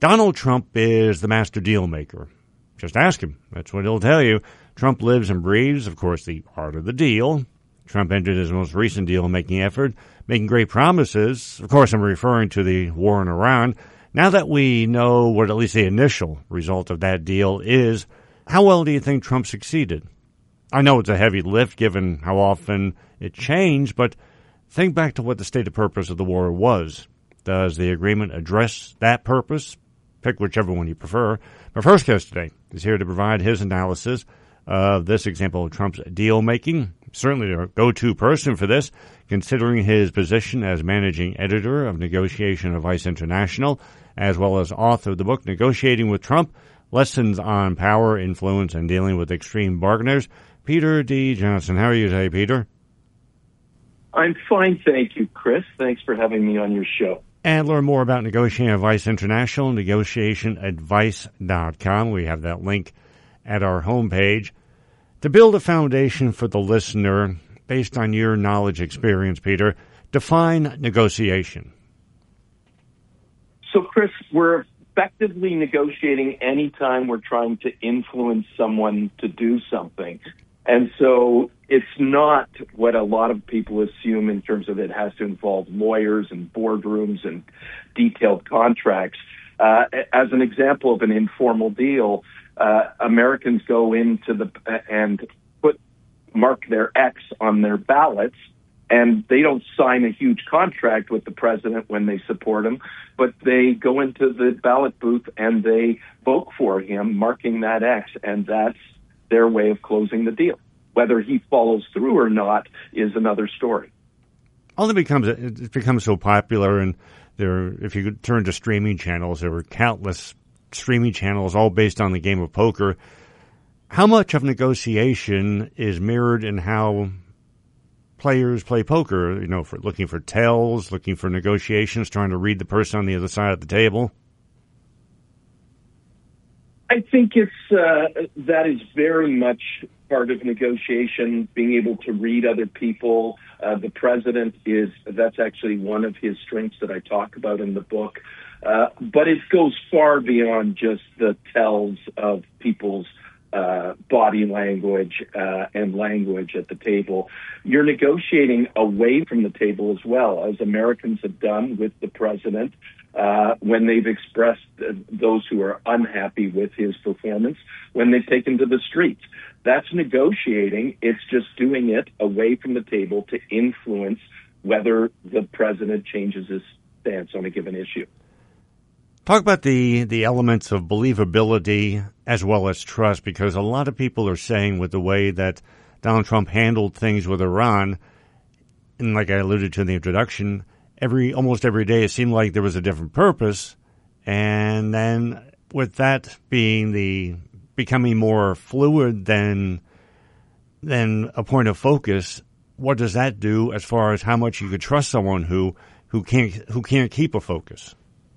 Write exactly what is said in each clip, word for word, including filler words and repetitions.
Donald Trump is the master deal maker. Just ask him. That's what he'll tell you. Trump lives and breathes, of course, the art of the deal. Trump entered his most recent deal-making effort, making great promises. Of course, I'm referring to the war in Iran. Now that we know what at least the initial result of that deal is, how well do you think Trump succeeded? I know it's a heavy lift given how often it changed, but think back to what the stated purpose of the war was. Does the agreement address that purpose? Pick whichever one you prefer. My first guest today is here to provide his analysis of this example of Trump's deal-making. Certainly a go-to person for this, considering his position as managing editor of Negotiation Advice International, as well as author of the book Negotiating with Trump, Lessons on Power, Influence, and Dealing with Extreme Bargainers. Peter D. Johnson. How are you today, Peter? I'm fine, thank you, Chris. Thanks for having me on your show. And learn more about Negotiating Advice International, negotiation advice dot com. We have that link at our homepage. To build a foundation for the listener, based on your knowledge experience, Peter, define negotiation. So, Chris, we're effectively negotiating anytime we're trying to influence someone to do something. And so it's not what a lot of people assume in terms of it has to involve lawyers and boardrooms and detailed contracts. Uh, as an example of an informal deal, uh, Americans go into the uh, and put mark their X on their ballots, and they don't sign a huge contract with the president when they support him, but they go into the ballot booth and they vote for him, marking that X, and that's their way of closing the deal. Whether he follows through or not is another story. Only becomes it becomes so popular, and there. If you could turn to streaming channels, there were countless streaming channels, all based on the game of poker. How much of negotiation is mirrored in how players play poker? You know, for looking for tells, looking for negotiations, trying to read the person on the other side of the table. I think it's uh, that is very much part of negotiation, being able to read other people. Uh, the president is, that's actually one of his strengths that I talk about in the book. Uh, but it goes far beyond just the tells of people's uh, body language uh, and language at the table. You're negotiating away from the table as well, as Americans have done with the president. Uh, when they've expressed uh, those who are unhappy with his performance, when they've taken to the streets. That's negotiating. It's just doing it away from the table to influence whether the president changes his stance on a given issue. Talk about the, the elements of believability as well as trust, because a lot of people are saying with the way that Donald Trump handled things with Iran, and like I alluded to in the introduction, Every almost every day, it seemed like there was a different purpose, and then with that being the becoming more fluid than than a point of focus, what does that do as far as how much you could trust someone who who can't who can't keep a focus?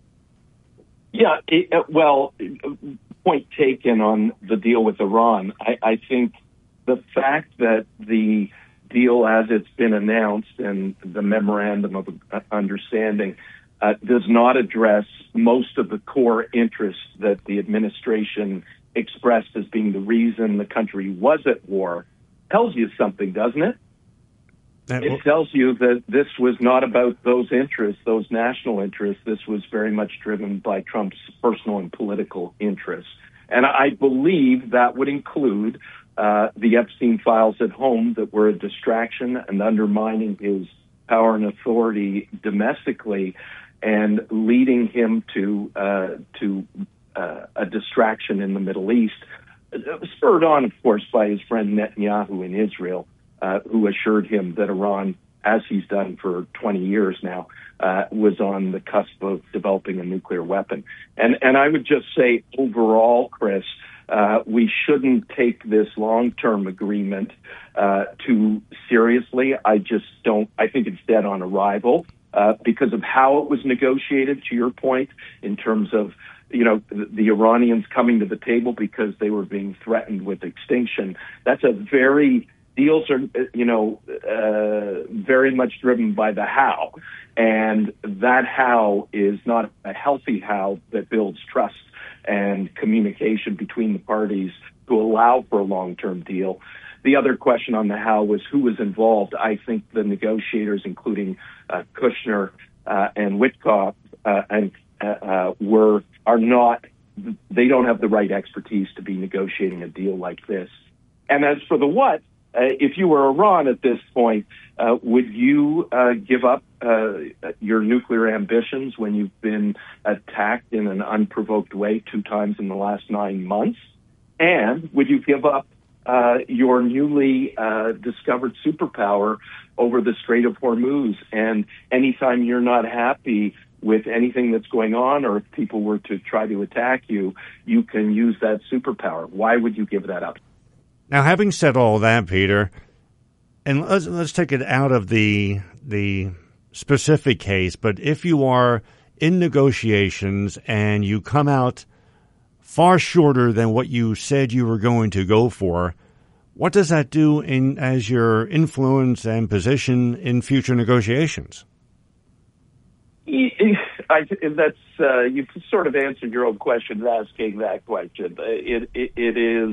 Yeah, it, well, point taken on the deal with Iran. I, I think the fact that the deal as it's been announced and the memorandum of understanding uh, does not address most of the core interests that the administration expressed as being the reason the country was at war tells you something, doesn't it? That it tells you that this was not about those interests, those national interests. This was very much driven by Trump's personal and political interests. And I believe that would include Uh, the Epstein files at home that were a distraction and undermining his power and authority domestically, and leading him to uh, to uh, a distraction in the Middle East, spurred on, of course, by his friend Netanyahu in Israel, uh, who assured him that Iran, as he's done for twenty years now, uh, was on the cusp of developing a nuclear weapon. And and I would just say overall, Chris, Uh, we shouldn't take this long-term agreement uh, too seriously. I just don't. I think it's dead on arrival uh, because of how it was negotiated, to your point, in terms of, you know, the, the Iranians coming to the table because they were being threatened with extinction. That's a very deals are, you know, uh, very much driven by the how. And that how is not a healthy how that builds trust and communication between the parties to allow for a long-term deal. The other question on the how was who was involved. I think the negotiators, including uh, Kushner uh, and Witkoff, uh, and uh, uh, were are not. They don't have the right expertise to be negotiating a deal like this. And as for the what, uh, if you were Iran at this point, uh, would you uh, give up uh, your nuclear ambitions when you've been attacked in an unprovoked way two times in the last nine months? And would you give up uh, your newly uh, discovered superpower over the Strait of Hormuz? And anytime you're not happy with anything that's going on, or if people were to try to attack you, you can use that superpower. Why would you give that up? Now, having said all that, Peter, and let's, let's take it out of the the specific case, but if you are in negotiations and you come out far shorter than what you said you were going to go for, what does that do in as your influence and position in future negotiations? I, that's uh, you've sort of answered your own question asking that question. It, it, it is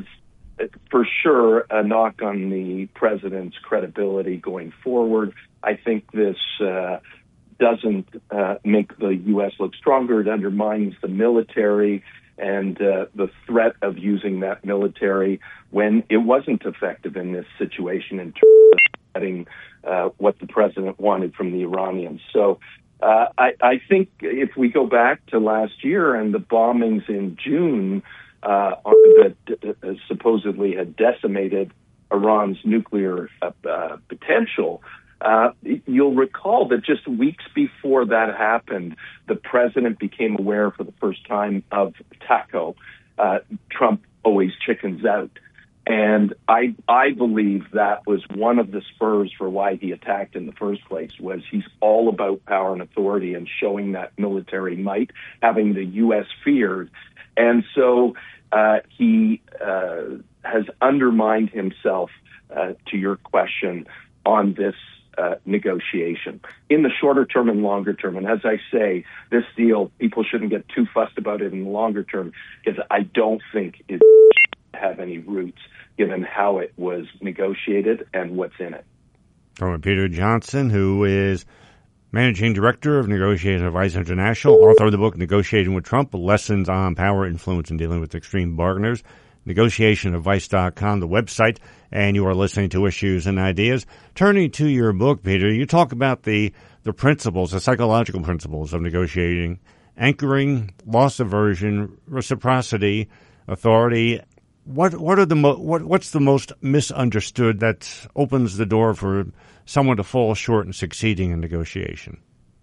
for sure a knock on the president's credibility going forward. I think this uh, doesn't uh, make the U S look stronger. It undermines the military and uh, the threat of using that military when it wasn't effective in this situation in terms of getting uh, what the president wanted from the Iranians. So uh, I, I think if we go back to last year and the bombings in June uh, that uh, supposedly had decimated Iran's nuclear uh, uh, potential, Uh, you'll recall that just weeks before that happened, the president became aware for the first time of TACO. Uh, Trump always chickens out. And I, I believe that was one of the spurs for why he attacked in the first place, was he's all about power and authority and showing that military might, having the U S feared. And so uh, he uh, has undermined himself, uh, to your question, on this Uh, negotiation in the shorter term and longer term. And as I say, this deal, people shouldn't get too fussed about it in the longer term, because I don't think it have any roots given how it was negotiated and what's in it. From Peter Johnson, who is Managing Director of Negotiating Advice International, author of the book Negotiating with Trump, Lessons on Power, Influence, and Dealing with Extreme Bargainers, negotiation advice dot com, the website, and you are listening to Issues and Ideas. Turning to your book, Peter, you talk about the, the principles, the psychological principles of negotiating: anchoring, loss aversion, reciprocity, authority. What what are the mo- what what's the most misunderstood that opens the door for someone to fall short in succeeding in negotiation?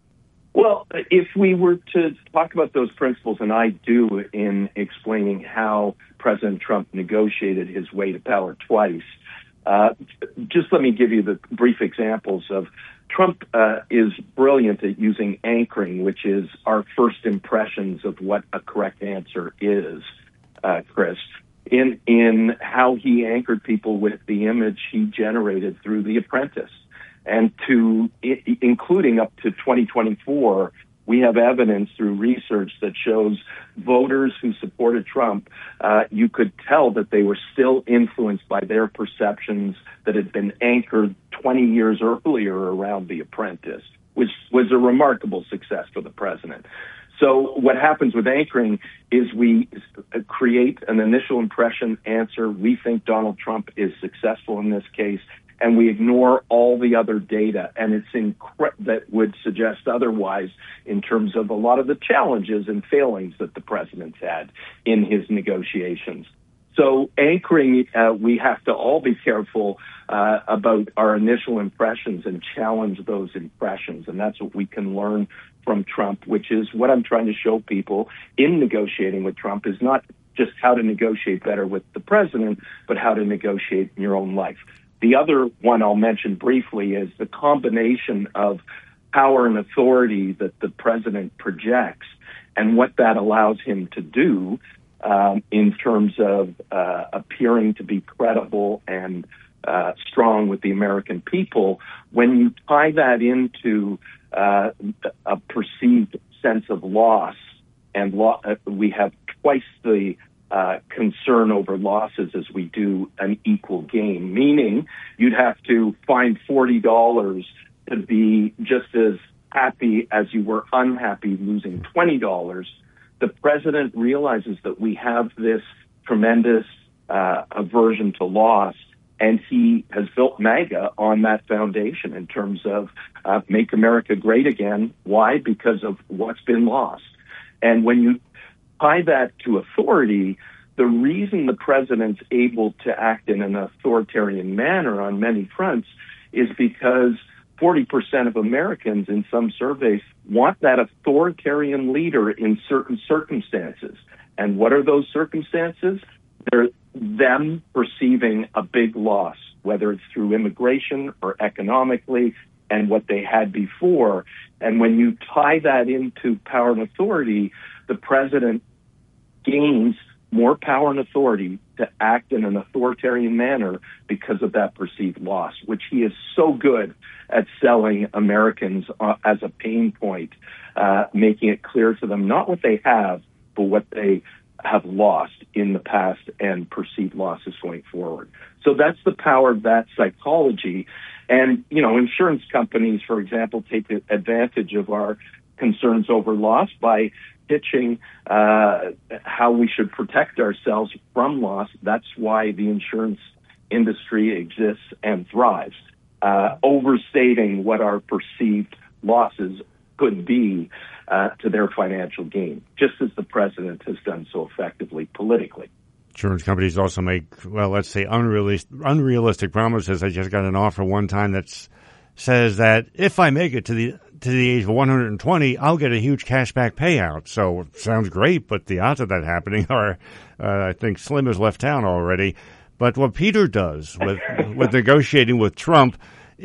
Well, if we were to talk about those principles, and I do in explaining how President Trump negotiated his way to power twice, uh, just let me give you the brief examples of Trump uh, is brilliant at using anchoring, which is our first impressions of what a correct answer is, uh, Chris, in, in how he anchored people with the image he generated through The Apprentice. And to I- including up to twenty twenty-four, we have evidence through research that shows voters who supported Trump, uh, you could tell that they were still influenced by their perceptions that had been anchored twenty years earlier around The Apprentice, which was a remarkable success for the president. So what happens with anchoring is we create an initial impression answer. We think Donald Trump is successful in this case, and we ignore all the other data, and it's incre- that would suggest otherwise in terms of a lot of the challenges and failings that the president's had in his negotiations. So anchoring, uh, we have to all be careful uh, about our initial impressions and challenge those impressions, and that's what we can learn from Trump, which is what I'm trying to show people in negotiating with Trump is not just how to negotiate better with the president, but how to negotiate in your own life. The other one I'll mention briefly is the combination of power and authority that the president projects and what that allows him to do um, in terms of uh, appearing to be credible and uh, strong with the American people. When you tie that into uh, a perceived sense of loss, and lo- we have twice the uh, concern over losses as we do an equal gain, meaning you'd have to find forty dollars to be just as happy as you were unhappy losing twenty dollars. The president realizes that we have this tremendous uh, aversion to loss, and he has built MAGA on that foundation in terms of uh, make America great again. Why? Because of what's been lost. And when you tie that to authority, the reason the president's able to act in an authoritarian manner on many fronts is because forty percent of Americans in some surveys want that authoritarian leader in certain circumstances. And what are those circumstances? They're them perceiving a big loss, whether it's through immigration or economically, and what they had before. And when you tie that into power and authority, the president gains more power and authority to act in an authoritarian manner because of that perceived loss, which he is so good at selling Americans uh, as a pain point, uh, making it clear to them not what they have, but what they have lost in the past and perceived losses going forward. So that's the power of that psychology. And, you know, insurance companies, for example, take advantage of our concerns over loss by pitching uh, how we should protect ourselves from loss. That's why the insurance industry exists and thrives, uh, overstating what our perceived losses could be uh, to their financial gain, just as the president has done so effectively politically. Insurance companies also make, well, let's say unrealistic, unrealistic promises. I just got an offer one time that says that if I make it to the to the age of one hundred twenty, I'll get a huge cashback payout. So it sounds great, but the odds of that happening are, uh, I think, slim as left town already. But what Peter does with with negotiating with Trump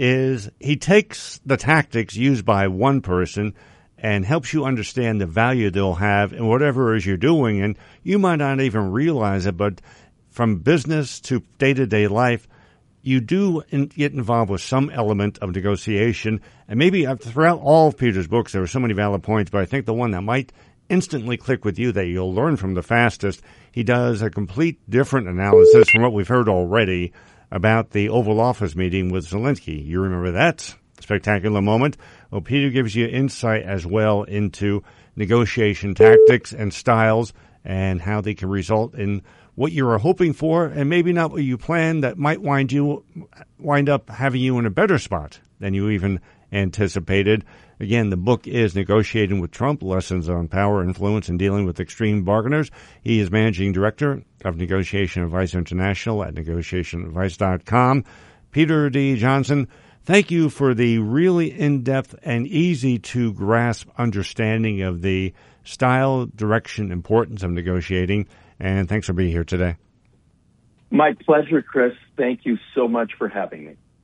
is he takes the tactics used by one person and helps you understand the value they'll have in whatever it is you're doing. And you might not even realize it, but from business to day-to-day life, you do in, get involved with some element of negotiation. And maybe throughout all of Peter's books, there are so many valid points, but I think the one that might instantly click with you that you'll learn from the fastest, he does a complete different analysis from what we've heard already about the Oval Office meeting with Zelensky. You remember that spectacular moment? Well, Peter gives you insight as well into negotiation tactics and styles and how they can result in what you were hoping for and maybe not what you planned that might wind you wind up having you in a better spot than you even anticipated. Again, the book is Negotiating with Trump, Lessons on Power, Influence, and Dealing with Extreme Bargainers. He is Managing Director of Negotiation Advice International at negotiation advice dot com. Peter D. Johnson, thank you for the really in-depth and easy-to-grasp understanding of the style, direction, importance of negotiating, and thanks for being here today. My pleasure, Chris. Thank you so much for having me.